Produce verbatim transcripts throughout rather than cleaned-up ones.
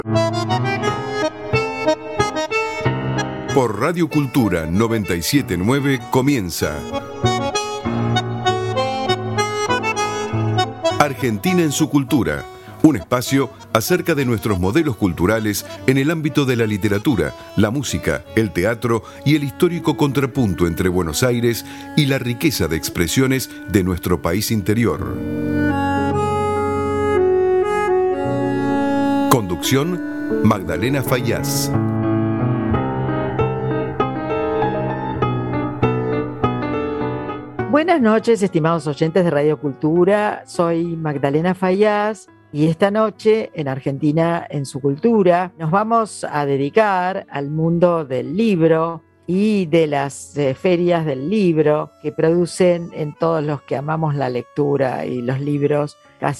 Por Radio Cultura noventa y siete punto nueve comienza Argentina en su cultura, un espacio acerca de nuestros modelos culturales en el ámbito de la literatura, la música, el teatro y el histórico contrapunto entre Buenos Aires y la riqueza de expresiones de nuestro país interior. Conducción, Magdalena Fayaz. Buenas noches, estimados oyentes de Radio Cultura. Soy Magdalena Fayaz y esta noche en Argentina en su cultura nos vamos a dedicar al mundo del libro y de las eh, ferias del libro que producen en todos los que amamos la lectura y los libros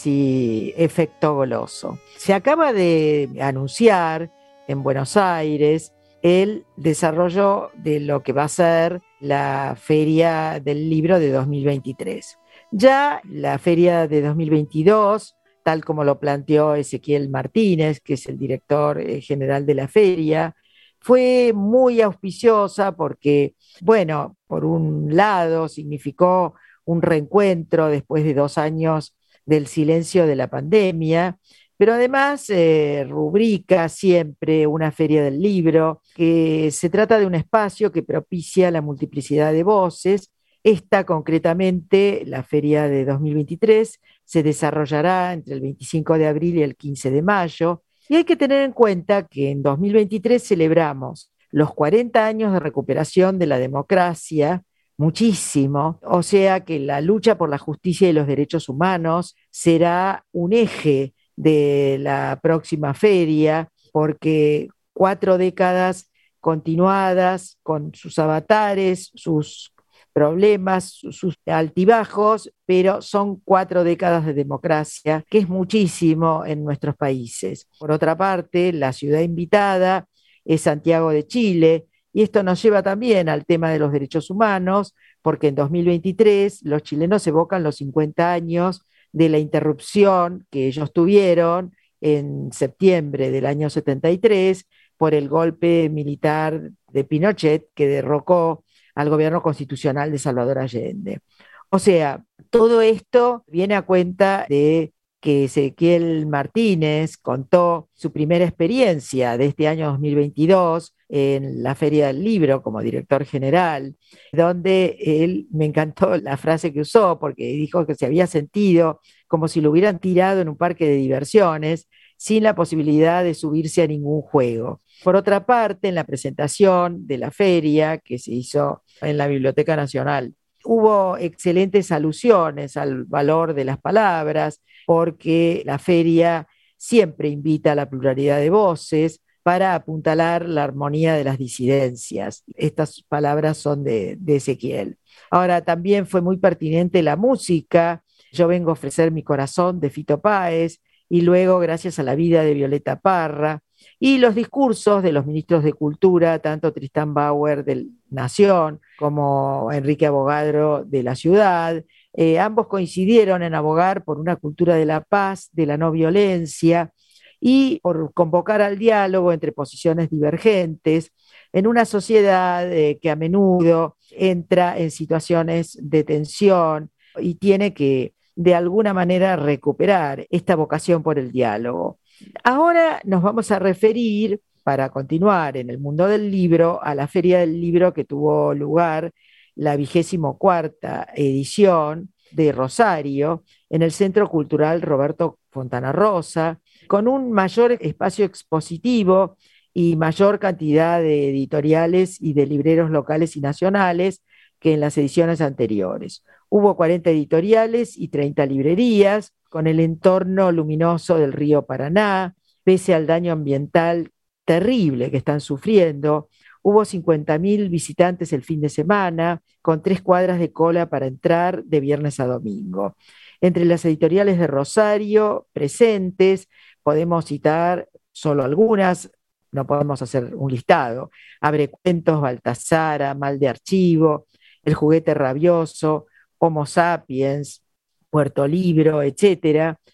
casi efecto goloso. Se acaba de anunciar en Buenos Aires el desarrollo de lo que va a ser la Feria del Libro de dos mil veintitrés. Ya la Feria de dos mil veintidós, tal como lo planteó Ezequiel Martínez, que es el director general de la feria, fue muy auspiciosa porque, bueno, por un lado significó un reencuentro después de dos años del silencio de la pandemia, pero además eh, rubrica siempre una feria del libro, que se trata de un espacio que propicia la multiplicidad de voces. Esta concretamente, la feria de dos mil veintitrés, se desarrollará entre el veinticinco de abril y el quince de mayo, y hay que tener en cuenta que en dos mil veintitrés celebramos los cuarenta años de recuperación de la democracia, muchísimo, o sea que la lucha por la justicia y los derechos humanos será un eje de la próxima feria, porque cuatro décadas continuadas con sus avatares, sus problemas, sus altibajos, pero son cuatro décadas de democracia, que es muchísimo en nuestros países. Por otra parte, la ciudad invitada es Santiago de Chile, y esto nos lleva también al tema de los derechos humanos, porque en dos mil veintitrés los chilenos evocan los cincuenta años de la interrupción que ellos tuvieron en septiembre del año setenta y tres por el golpe militar de Pinochet que derrocó al gobierno constitucional de Salvador Allende. O sea, todo esto viene a cuenta de que Ezequiel Martínez contó su primera experiencia de este año dos mil veintidós en la Feria del Libro como director general, donde él, me encantó la frase que usó, porque dijo que se había sentido como si lo hubieran tirado en un parque de diversiones, sin la posibilidad de subirse a ningún juego. Por otra parte, en la presentación de la feria que se hizo en la Biblioteca Nacional, hubo excelentes alusiones al valor de las palabras, porque la feria siempre invita a la pluralidad de voces para apuntalar la armonía de las disidencias. Estas palabras son de, de Ezequiel. Ahora, también fue muy pertinente la música. Yo vengo a ofrecer mi corazón de Fito Páez, y luego Gracias a la vida de Violeta Parra, y los discursos de los ministros de Cultura, tanto Tristán Bauer de Nación como Enrique Abogadro de la Ciudad. Eh, ambos coincidieron en abogar por una cultura de la paz, de la no violencia, y por convocar al diálogo entre posiciones divergentes en una sociedad eh, que a menudo entra en situaciones de tensión y tiene que de alguna manera recuperar esta vocación por el diálogo. Ahora nos vamos a referir, para continuar en el mundo del libro, a la Feria del Libro que tuvo lugar la vigésimo cuarta edición de Rosario en el Centro Cultural Roberto Fontana Rosa, con un mayor espacio expositivo y mayor cantidad de editoriales y de libreros locales y nacionales que en las ediciones anteriores. Hubo cuarenta editoriales y treinta librerías, con el entorno luminoso del río Paraná, pese al daño ambiental terrible que están sufriendo. Hubo cincuenta mil visitantes el fin de semana, con tres cuadras de cola para entrar de viernes a domingo. Entre las editoriales de Rosario presentes, podemos citar solo algunas, no podemos hacer un listado: Abre Cuentos, Baltasara, Mal de Archivo, El Juguete Rabioso, Homo Sapiens, Puerto Libro, etcétera.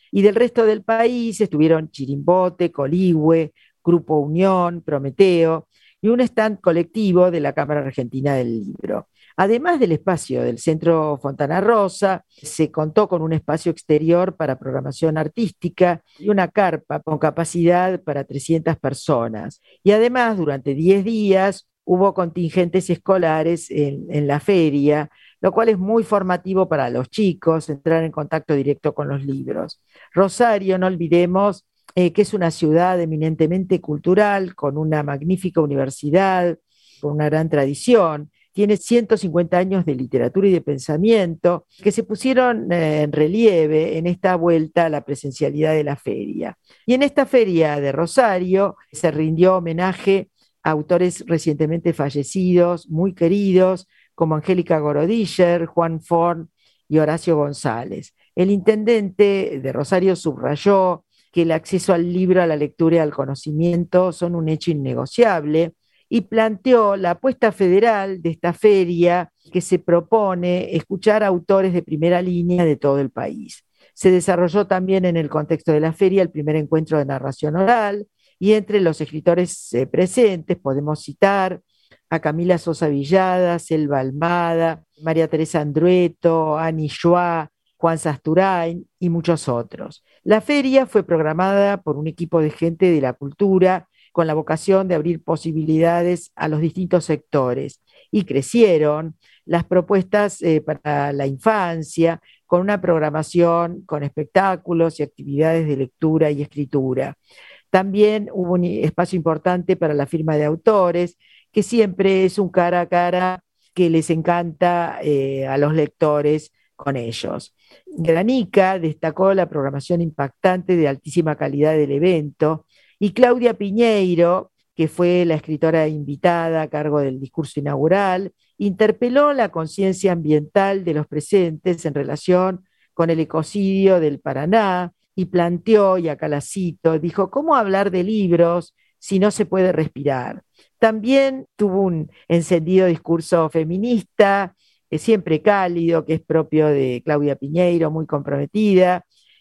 Y del resto del país estuvieron Chirimbote, Coligüe, Grupo Unión, Prometeo y un stand colectivo de la Cámara Argentina del Libro. Además del espacio del Centro Fontana Rosa, se contó con un espacio exterior para programación artística y una carpa con capacidad para trescientas personas. Y además, durante diez días, hubo contingentes escolares en, en la feria, lo cual es muy formativo para los chicos, entrar en contacto directo con los libros. Rosario, no olvidemos, eh, que es una ciudad eminentemente cultural, con una magnífica universidad, con una gran tradición. Tiene ciento cincuenta años de literatura y de pensamiento que se pusieron eh, en relieve en esta vuelta a la presencialidad de la feria. Y en esta feria de Rosario se rindió homenaje a autores recientemente fallecidos, muy queridos, como Angélica Gorodischer, Juan Forn y Horacio González. El intendente de Rosario subrayó que el acceso al libro, a la lectura y al conocimiento son un hecho innegociable, y planteó la apuesta federal de esta feria, que se propone escuchar a autores de primera línea de todo el país. Se desarrolló también en el contexto de la feria el primer encuentro de narración oral, y entre los escritores eh, presentes podemos citar a Camila Sosa Villada, Selva Almada, María Teresa Andrueto, Ani Schwa, Juan Sasturain y muchos otros. La feria fue programada por un equipo de gente de la cultura con la vocación de abrir posibilidades a los distintos sectores, y crecieron las propuestas eh, para la infancia, con una programación con espectáculos y actividades de lectura y escritura. También hubo un espacio importante para la firma de autores, que siempre es un cara a cara que les encanta eh, a los lectores con ellos. Granica destacó la programación impactante de altísima calidad del evento, y Claudia Piñeiro, que fue la escritora invitada a cargo del discurso inaugural, interpeló la conciencia ambiental de los presentes en relación con el ecocidio del Paraná, y planteó, y acá la cito, dijo: ¿cómo hablar de libros si no se puede respirar? También tuvo un encendido discurso feminista, eh, siempre cálido, que es propio de Claudia Piñeiro, muy comprometida,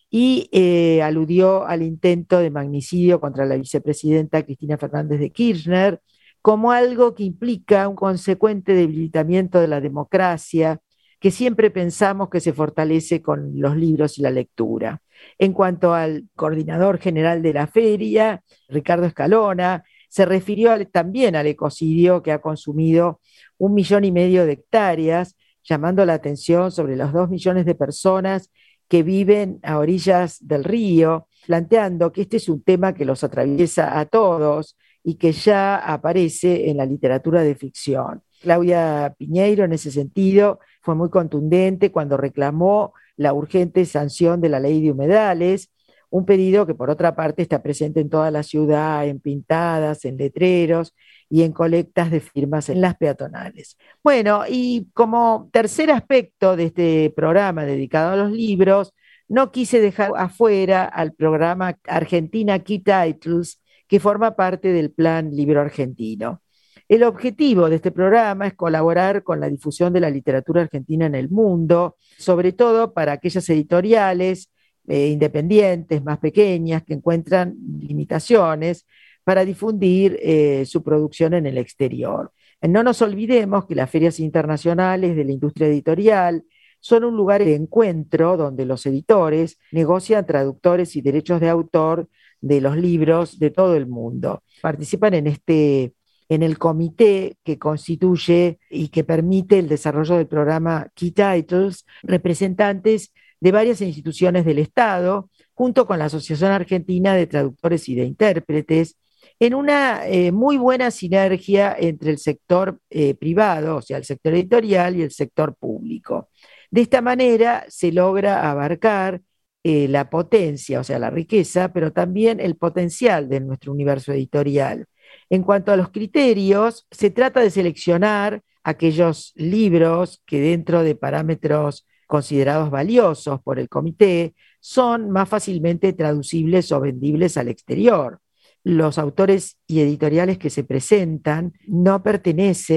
y eh, aludió al intento de magnicidio contra la vicepresidenta Cristina Fernández de Kirchner como algo que implica un consecuente debilitamiento de la democracia, que siempre pensamos que se fortalece con los libros y la lectura. En cuanto al coordinador general de la feria, Ricardo Escalona, se refirió al, también al ecocidio que ha consumido un millón y medio de hectáreas, llamando la atención sobre los dos millones de personas que viven a orillas del río, planteando que este es un tema que los atraviesa a todos y que ya aparece en la literatura de ficción. Claudia Piñeiro, en ese sentido, fue muy contundente cuando reclamó la urgente sanción de la ley de humedales, un pedido que por otra parte está presente en toda la ciudad, en pintadas, en letreros y en colectas de firmas en las peatonales. Bueno, y como tercer aspecto de este programa dedicado a los libros, no quise dejar afuera al programa Argentina Key Titles, que forma parte del Plan Libro Argentino. El objetivo de este programa es colaborar con la difusión de la literatura argentina en el mundo, sobre todo para aquellas editoriales eh, independientes, más pequeñas, que encuentran limitaciones para difundir eh, su producción en el exterior. No nos olvidemos que las ferias internacionales de la industria editorial son un lugar de encuentro donde los editores negocian traductores y derechos de autor de los libros de todo el mundo. Participan en este en el comité que constituye y que permite el desarrollo del programa Key Titles, representantes de varias instituciones del Estado, junto con la Asociación Argentina de Traductores y de Intérpretes, en una eh, muy buena sinergia entre el sector eh, privado, o sea, el sector editorial y el sector público. De esta manera se logra abarcar eh, la potencia, o sea, la riqueza, pero también el potencial de nuestro universo editorial. En cuanto a los criterios, se trata de seleccionar aquellos libros que, dentro de parámetros considerados valiosos por el comité, son más fácilmente traducibles o vendibles al exterior. Los autores y editoriales que se presentan no pertenecen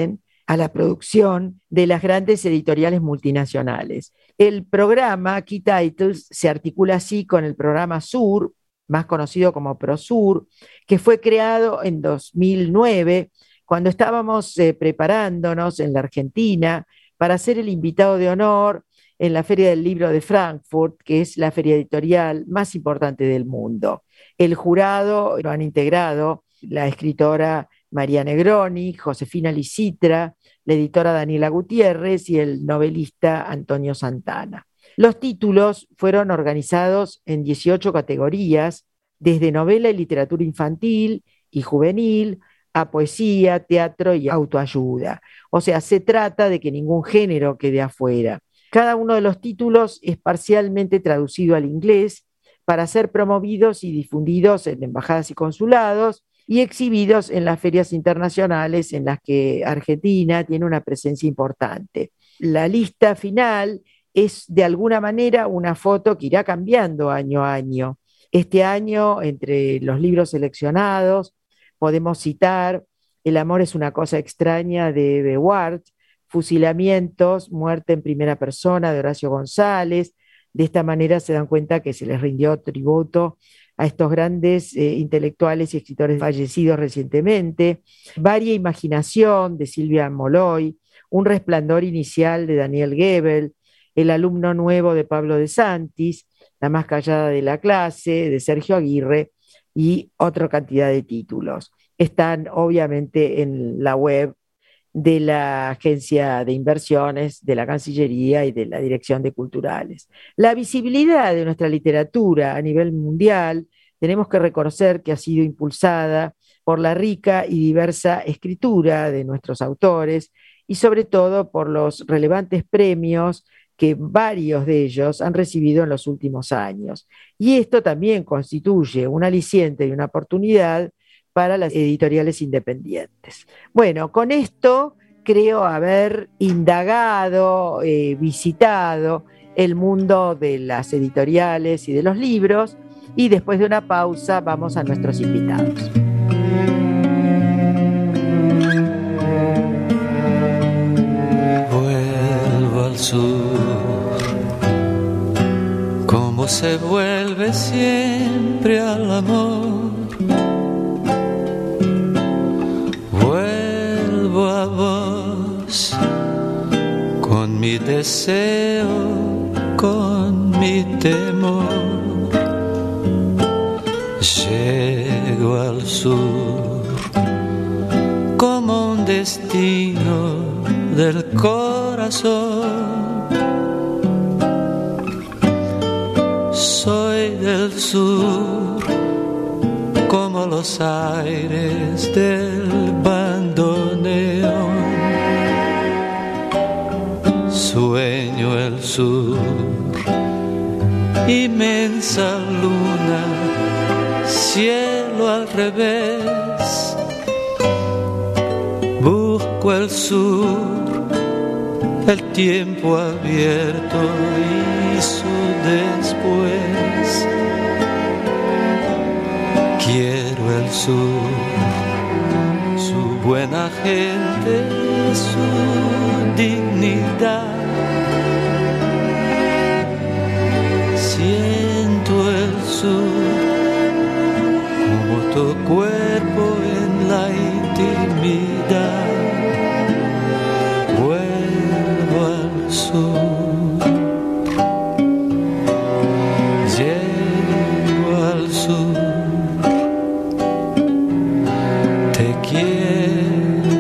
a la producción de las grandes editoriales multinacionales. El programa Key Titles se articula así con el programa Sur, más conocido como ProSur, que fue creado en dos mil nueve, cuando estábamos eh, preparándonos en la Argentina para ser el invitado de honor en la Feria del Libro de Frankfurt, que es la feria editorial más importante del mundo. El jurado lo han integrado la escritora María Negroni, Josefina Licitra, la editora Daniela Gutiérrez y el novelista Antonio Santana. Los títulos fueron organizados en dieciocho categorías, desde novela y literatura infantil y juvenil a poesía, teatro y autoayuda. O sea, se trata de que ningún género quede afuera. Cada uno de los títulos es parcialmente traducido al inglés para ser promovidos y difundidos en embajadas y consulados y exhibidos en las ferias internacionales en las que Argentina tiene una presencia importante. La lista final es de alguna manera una foto que irá cambiando año a año. Este año, entre los libros seleccionados, podemos citar El amor es una cosa extraña de Bewart, Fusilamientos, Muerte en primera persona de Horacio González. De esta manera se dan cuenta que se les rindió tributo a estos grandes eh, intelectuales y escritores fallecidos recientemente. Varia imaginación de Silvia Moloy, Un resplandor inicial de Daniel Goebel, El alumno nuevo de Pablo de Santis, La más callada de la clase de Sergio Aguirre y otra cantidad de títulos. Están obviamente en la web de la Agencia de Inversiones, de la Cancillería y de la Dirección de Culturales. La visibilidad de nuestra literatura a nivel mundial tenemos que reconocer que ha sido impulsada por la rica y diversa escritura de nuestros autores y sobre todo por los relevantes premios que varios de ellos han recibido en los últimos años. Y esto también constituye un aliciente y una oportunidad para las editoriales independientes. Bueno, con esto creo haber indagado, eh, visitado el mundo de las editoriales y de los libros, y después de una pausa vamos a nuestros invitados. Vuelvo al sur, como se vuelve siempre al amor. Vuelvo a vos, con mi deseo, con mi temor. Llego al sur, como un destino del corazón. Soy del sur, como los aires del bandoneón. Sueño el sur, inmensa luna, cielo al revés. Busco el sur, el tiempo abierto y su después. Quiero el sur, su buena gente, su dignidad. Siento el sur, como tu cuerpo en la intimidad. Vuelvo al sur, llego al sur, te quiero.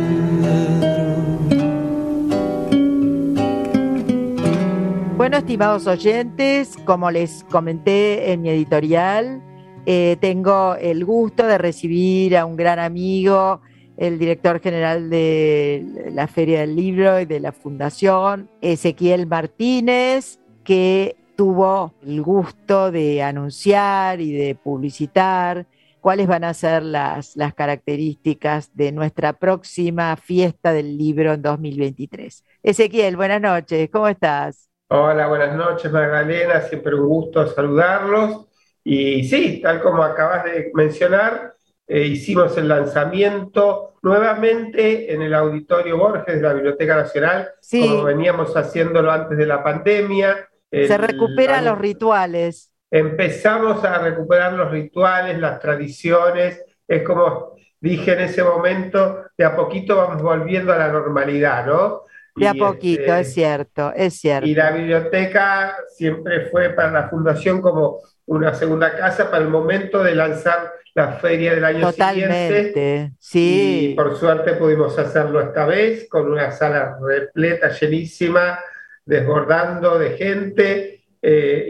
Bueno, estimados oyentes, como les comenté en mi editorial, Eh, tengo el gusto de recibir a un gran amigo, el director general de la Feria del Libro y de la Fundación, Ezequiel Martínez, que tuvo el gusto de anunciar y de publicitar cuáles van a ser las, las características de nuestra próxima fiesta del libro en dos mil veintitrés. Ezequiel, buenas noches, ¿cómo estás? Hola, buenas noches, Magdalena, siempre un gusto saludarlos. Y sí, tal como acabas de mencionar, eh, hicimos el lanzamiento nuevamente en el Auditorio Borges de la Biblioteca Nacional, Sí. como veníamos haciéndolo antes de la pandemia. Se El recuperan año- los rituales. Empezamos a recuperar los rituales, las tradiciones. Es como dije en ese momento, de a poquito vamos volviendo a la normalidad, ¿no? De a Y, poquito, este, es cierto, es cierto. y la biblioteca siempre fue para la Fundación como una segunda casa para el momento de lanzar la feria del año siguiente. Totalmente, Y sí. por suerte pudimos hacerlo esta vez con una sala repleta, llenísima, desbordando de gente. eh,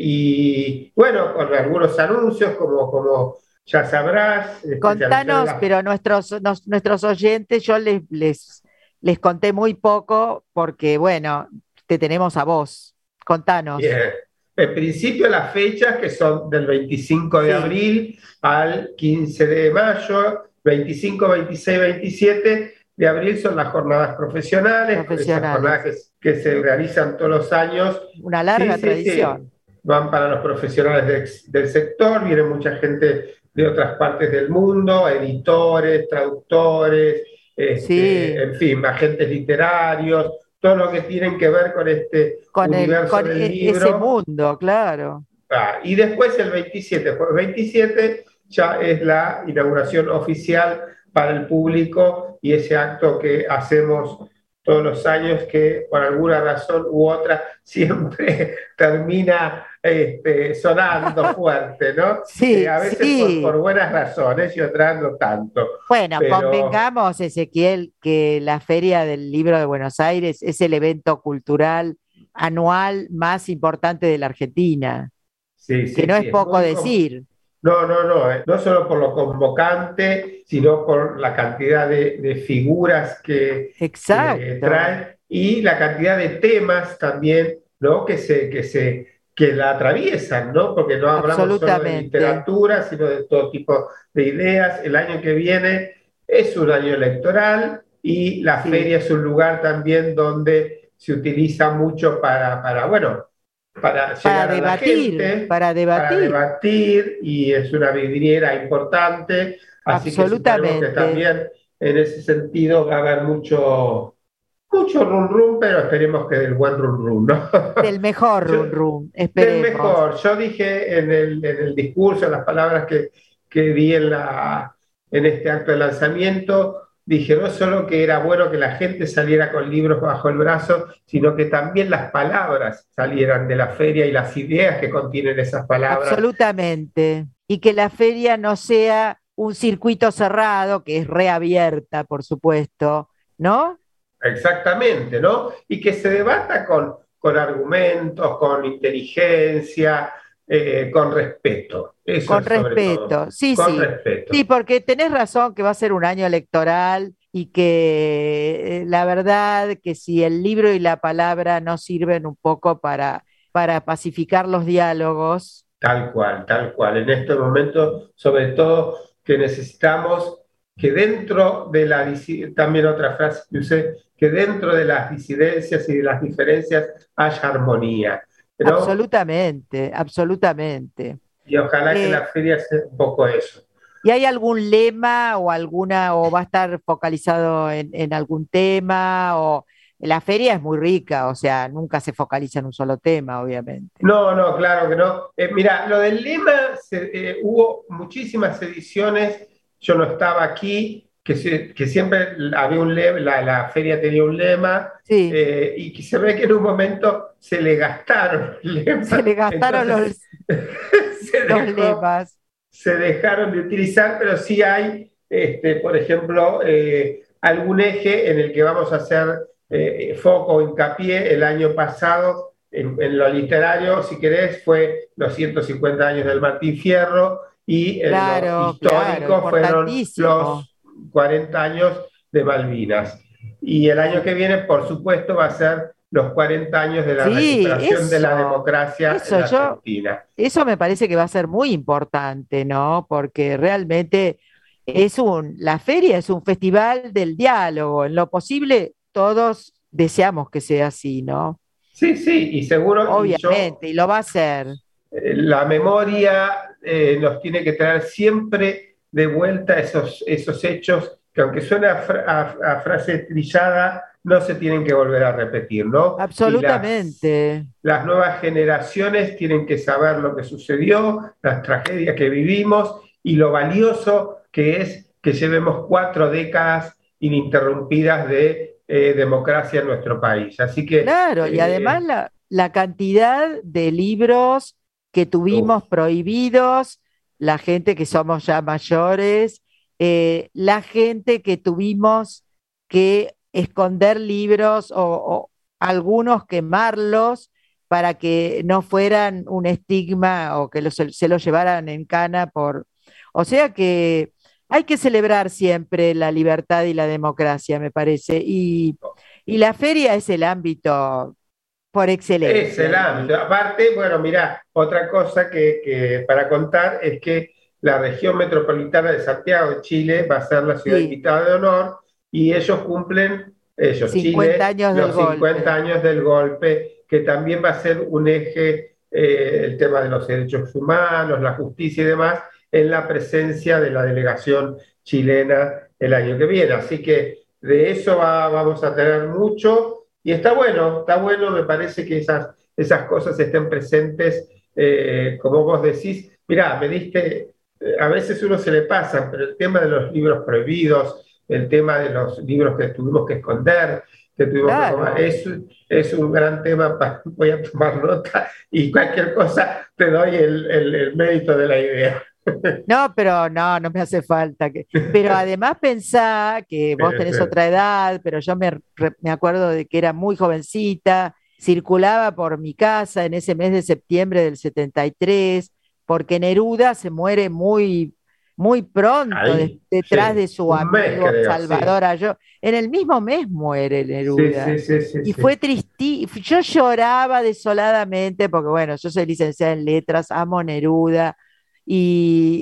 y bueno, con algunos anuncios, como, como ya sabrás. este, se anunció Contanos, la- pero nuestros, nos- nuestros oyentes, yo les, les, les conté muy poco porque, bueno, te tenemos a vos. Contanos. Bien. En principio las fechas que son del veinticinco de Sí. abril al quince de mayo, veinticinco, veintiséis, veintisiete de abril son las jornadas profesionales, esas Profesionales. jornadas que, que se realizan todos los años. Una larga Sí, sí, tradición. sí. Van para los profesionales de- del sector, viene mucha gente de otras partes del mundo, editores, traductores, este, Sí. en fin, agentes literarios, todo lo que tienen que ver con este Con, el, universo con del e- libro. ese mundo, claro. Ah, y después el veintisiete, jueves veintisiete, ya es la inauguración oficial para el público y ese acto que hacemos todos los años que por alguna razón u otra siempre termina este, sonando fuerte, ¿no? Sí, Eh, a veces sí. por, por buenas razones y otras no tanto. Bueno, Pero- convengamos, Ezequiel, que la Feria del Libro de Buenos Aires es el evento cultural anual más importante de la Argentina, Sí, sí, que no sí, es poco muy com- decir. No, no, no, eh, no solo por lo convocante, sino por la cantidad de, de figuras que, que Exacto. trae y la cantidad de temas también, ¿no? que se, que se, que la atraviesan, ¿no? Porque no hablamos solo de Absolutamente. literatura, sino de todo tipo de ideas. El año que viene es un año electoral y la Sí. feria es un lugar también donde se utiliza mucho para, para bueno, para llegar Para a la debatir, gente, para para debatir. debatir, y es una vidriera importante, así que suponemos que Absolutamente. también en ese sentido va a haber mucho, mucho rum rum, pero esperemos que del buen rum rum, ¿no? Del mejor Yo- rum rum, Del esperemos. mejor. Yo dije en el, en el discurso, en las palabras que, que di en, la, en este acto de lanzamiento, dije no solo que era bueno que la gente saliera con libros bajo el brazo, sino que también las palabras salieran de la feria y las ideas que contienen esas palabras. Absolutamente. Y que la feria no sea un circuito cerrado, que es reabierta, por supuesto, ¿no? Exactamente, ¿no? Y que se debata con, con argumentos, con inteligencia, eh, con respeto. Eso Con es sobre respeto. todo. Sí, Con sí. respeto. Sí, porque tenés razón que va a ser un año electoral y que eh, la verdad que si el libro y la palabra no sirven un poco para, para pacificar los diálogos, Tal cual, tal cual. En este momento, sobre todo, que necesitamos que dentro de la, disi- también otra frase que usé, que dentro de las disidencias y de las diferencias haya armonía, ¿no? absolutamente, absolutamente. Y ojalá que Eh, la feria sea un poco eso. ¿Y hay algún lema o alguna, o va a estar focalizado en, en algún tema? O la feria es muy rica, o sea, nunca se focaliza en un solo tema, obviamente. No, no, claro que no. Eh, mira, lo del lema, se- eh, hubo muchísimas ediciones, yo no estaba aquí, que, se- que siempre había un lema, la, la feria tenía un lema, Sí, eh, y que se ve que en un momento se le gastaron lemas. se le gastaron Entonces, se, los, los dejó- lemas. se dejaron de utilizar, pero sí hay, este, por ejemplo, eh, algún eje en el que vamos a hacer eh, foco o hincapié. El año pasado, en, en lo literario, si querés, fue los ciento cincuenta años del Martín Fierro, y en Claro, lo histórico claro, fueron importantísimo. los cuarenta años de Malvinas. Y el año que viene, por supuesto, va a ser los cuarenta años de la Sí, recuperación de la eso, democracia eso, en la yo- Argentina. Eso me parece que va a ser muy importante, ¿no? Porque realmente es un, la feria es un festival del diálogo. En lo posible, todos deseamos que sea así, ¿no? Sí, sí, y seguro, y yo, Obviamente, y lo va a ser. eh, la memoria eh, nos tiene que traer siempre de vuelta esos, esos hechos que, aunque suena a, fra- a- a frase trillada, no se tienen que volver a repetir, ¿no? Y las, Absolutamente. las nuevas generaciones tienen que saber lo que sucedió, las tragedias que vivimos y lo valioso que es que llevemos cuatro décadas ininterrumpidas de eh, democracia en nuestro país. Así que, Claro, y además eh, la, la cantidad de libros que uf, tuvimos prohibidos, la gente que somos ya mayores, eh, la gente que tuvimos que esconder libros o, o algunos quemarlos para que no fueran un estigma o que los- se los llevaran en cana por... O sea que hay que celebrar siempre la libertad y la democracia, me parece. Y y la feria es el ámbito por es excelencia, el diría. ámbito. Aparte, bueno, mira, otra cosa que, que para contar es que la región metropolitana de Santiago de Chile va a ser la ciudad Sí, invitada de honor y ellos cumplen, ellos, cincuenta Chile, años del los cincuenta golpe. años del golpe, que también va a ser un eje, eh, el tema de los derechos humanos, la justicia y demás, en la presencia de la delegación chilena el año que viene. Así que de eso va- vamos a tener mucho. Y está bueno, está bueno, me parece que esas, esas cosas estén presentes, eh, como vos decís. Mirá, me diste, eh, a veces uno se le pasa, pero el tema de los libros prohibidos, el tema de los libros que tuvimos que esconder, que tuvimos que comer, Claro. es, es un gran tema, pa- voy a tomar nota y cualquier cosa te doy el, el, el mérito de la idea. No, pero no, no me hace falta. Que... Pero además pensá que vos tenés Eh, otra edad, pero yo me, re- me acuerdo de que era muy jovencita, circulaba por mi casa en ese mes de septiembre del setenta y tres, porque Neruda se muere muy, muy pronto de- Ahí, detrás sí, de su un mes amigo creo, sí. Salvador Alló. En el mismo mes muere Sí, Neruda. sí, sí, sí, Y fue sí. tristi, yo lloraba desoladamente, porque bueno, yo soy licenciada en letras, amo Neruda y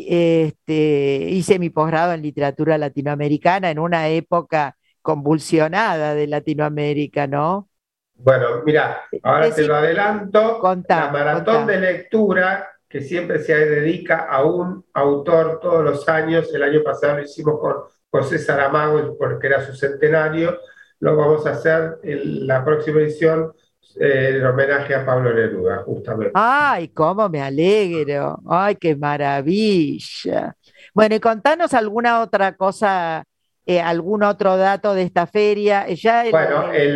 este, hice mi posgrado en literatura latinoamericana en una época convulsionada de Latinoamérica, ¿no? Bueno, mira, ahora te lo Decí, adelanto, la contá, maratón contá. de lectura que siempre se dedica a un autor todos los años, el año pasado lo hicimos con José Saramago porque era su centenario, lo vamos a hacer en la próxima edición eh, en homenaje a Pablo Neruda, justamente. Ay, cómo me alegro. Ay, qué maravilla. Bueno, y contanos alguna otra cosa, eh, algún otro dato de esta feria. Eh, Ya el, Bueno, el-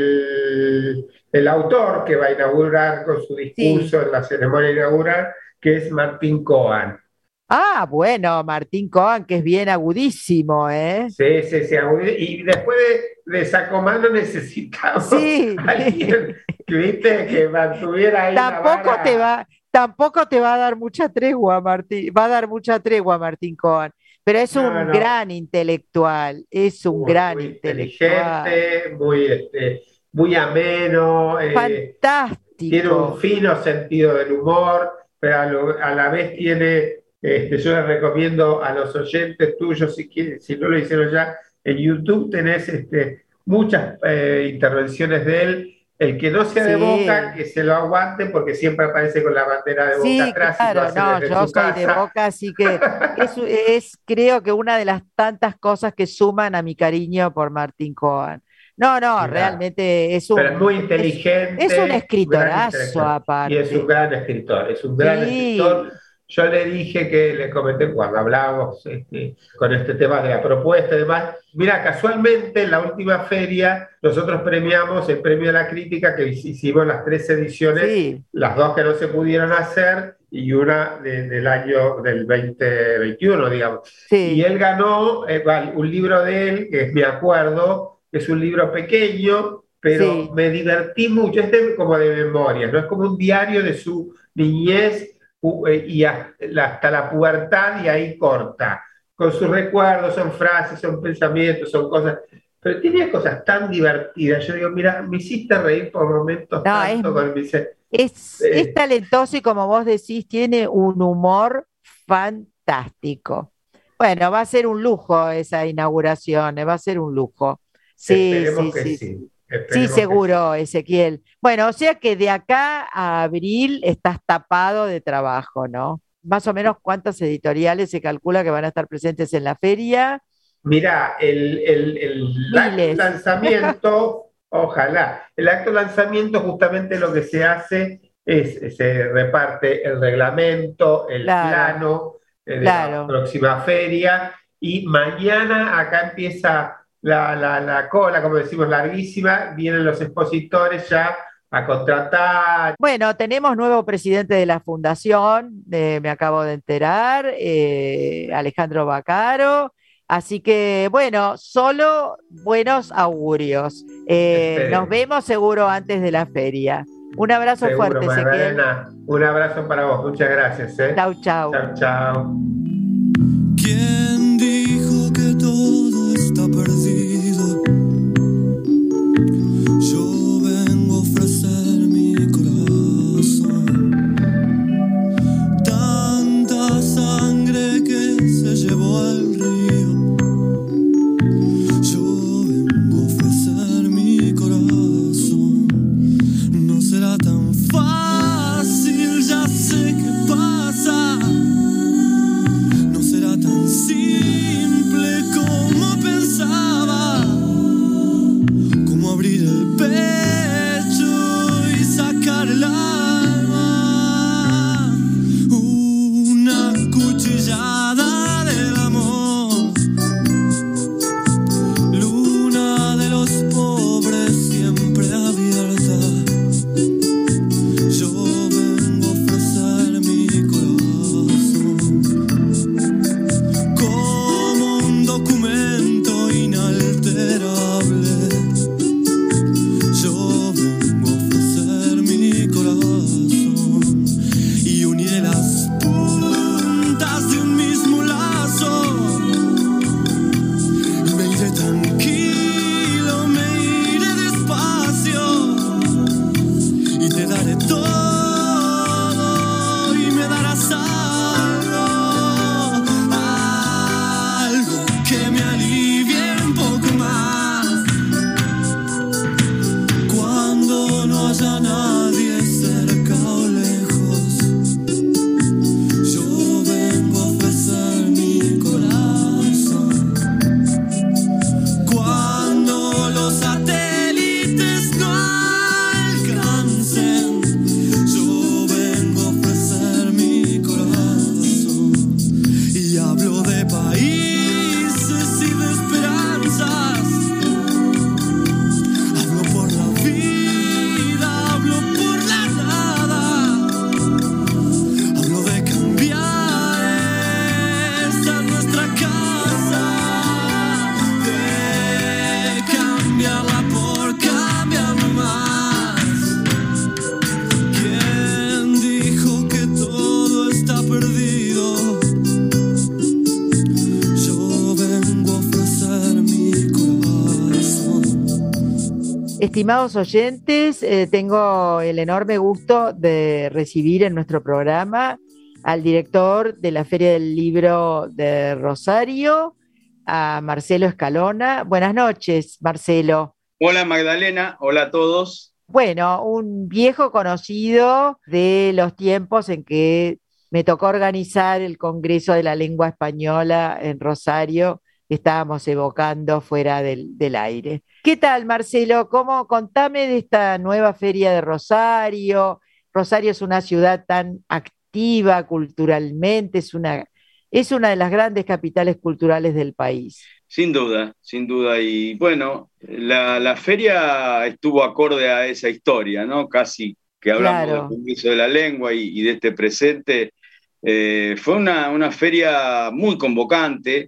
el, el autor que va a inaugurar con su sí. discurso en la ceremonia inaugural, que es Martín Cohen. Ah, bueno, Martín Coan, que es bien agudísimo, ¿eh? Sí, sí, sí. Y después de, de Sacomano necesitamos Sí. a alguien que, viste, que mantuviera ahí la Tampoco te vara. va, tampoco te va a dar mucha tregua, Martín, va a dar mucha tregua Martín Cohen, pero es No, un no, gran intelectual, es un muy, gran muy intelectual, inteligente, muy, este, muy ameno, eh, tiene un fantástico. fino sentido del humor, pero a, lo- a la vez tiene, este, yo les recomiendo a los oyentes tuyos, si quieren, si no lo hicieron ya, en YouTube tenés este, muchas eh, intervenciones de él. El que no sea de Boca, Sí, que se lo aguante, porque siempre aparece con la bandera de Boca sí, atrás y lo claro, hace no, desde yo su soy de casa. Boca, así que es, es creo que una de las tantas cosas que suman a mi cariño por Martín Cohen. No, no, Mirá, realmente es pero es muy un, es, es un inteligente, un gran escritorazo intelectual. Y es un aparte. gran escritor, es un gran escritor. Sí, Yo le dije que le comenté cuando hablábamos este, con este tema de la propuesta y demás. Mira, casualmente en la última feria nosotros premiamos el premio de la crítica que hicimos las tres ediciones, sí, las dos que no se pudieron hacer y una de- del año del dos mil veintiuno, digamos. Y sí. él ganó eh, un libro de él, que es Me Acuerdo, que es un libro pequeño, pero Sí, me divertí mucho, es de- como de memoria, ¿no? Es como un diario de su niñez u- eh, y hasta la, hasta la pubertad y ahí corta, con sus recuerdos, son frases, son pensamientos, son cosas, pero tiene cosas tan divertidas. Yo digo, mira, me hiciste reír por momentos no, es, tanto con mi... es, es eh, talentoso y como vos decís, tiene un humor fantástico. Bueno, va a ser un lujo esa inauguración, eh, va a ser un lujo. Sí, sí, esperemos que sí, sí, sí. Sí, esperemos que sí. seguro, Ezequiel. Bueno, o sea que de acá a abril estás tapado de trabajo, ¿no? más o menos cuántas editoriales se calcula que van a estar presentes en la feria. Mira, el, el, el acto de lanzamiento, ojalá, el acto de lanzamiento justamente lo que se hace es, se reparte el reglamento, el claro, plano eh, de claro. la próxima feria, y mañana acá empieza la, la, la cola, como decimos, larguísima, vienen los expositores ya a contratar. Bueno, tenemos nuevo presidente de la fundación, eh, me acabo de enterar, eh, Alejandro Baccaro. Así que, bueno, solo buenos augurios. Eh, nos vemos seguro antes de la feria. Un abrazo seguro, fuerte, Ezequiel. Un abrazo para vos. Muchas gracias. ¿eh? Chau, chau. Chau, chau. ¿Quién dijo que todo está perdido? Yo vengo a ofrecer mi corazón. Tanta sangre que se llevó al río. Tan fácil, ya sé qué pasa. No será tan simple como pensaba, como abrir el pecho y sacar el alma. Una cuchillada del amor, luna de los pobres siempre abierta. Estimados oyentes, eh, tengo el enorme gusto de recibir en nuestro programa al director de la Feria del Libro de Rosario, a Marcelo Escalona. Buenas noches, Marcelo. Hola Magdalena, hola a todos. Bueno, un viejo conocido de los tiempos en que me tocó organizar el Congreso de la Lengua Española en Rosario, que estábamos evocando fuera del, del aire. ¿Qué tal, Marcelo? ¿Cómo? Contame de esta nueva feria de Rosario. Rosario es una ciudad tan activa culturalmente, es una, es una de las grandes capitales culturales del país. Sin duda, sin duda. Y bueno, la, la feria estuvo acorde a esa historia, ¿no? Casi que hablamos claro. del Congreso de la Lengua y, y de este presente. Eh, fue una, una feria muy convocante.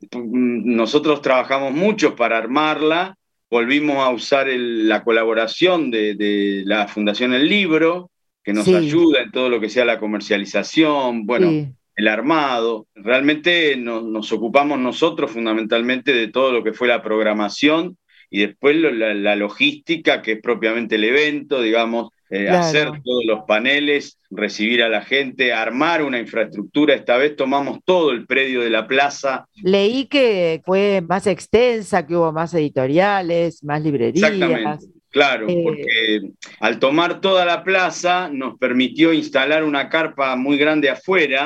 Nosotros trabajamos mucho para armarla, volvimos a usar el, la colaboración de, de la Fundación El Libro, que nos sí. ayuda en todo lo que sea la comercialización, bueno, sí. el armado. Realmente nos, nos ocupamos nosotros fundamentalmente de todo lo que fue la programación y después lo, la, la logística, que es propiamente el evento, digamos, eh, claro. hacer todos los paneles, recibir a la gente, armar una infraestructura. Esta vez tomamos todo el predio de la plaza. Leí que fue más extensa, que hubo más editoriales, más librerías. Exactamente, claro, eh... porque al tomar toda la plaza nos permitió instalar una carpa muy grande afuera,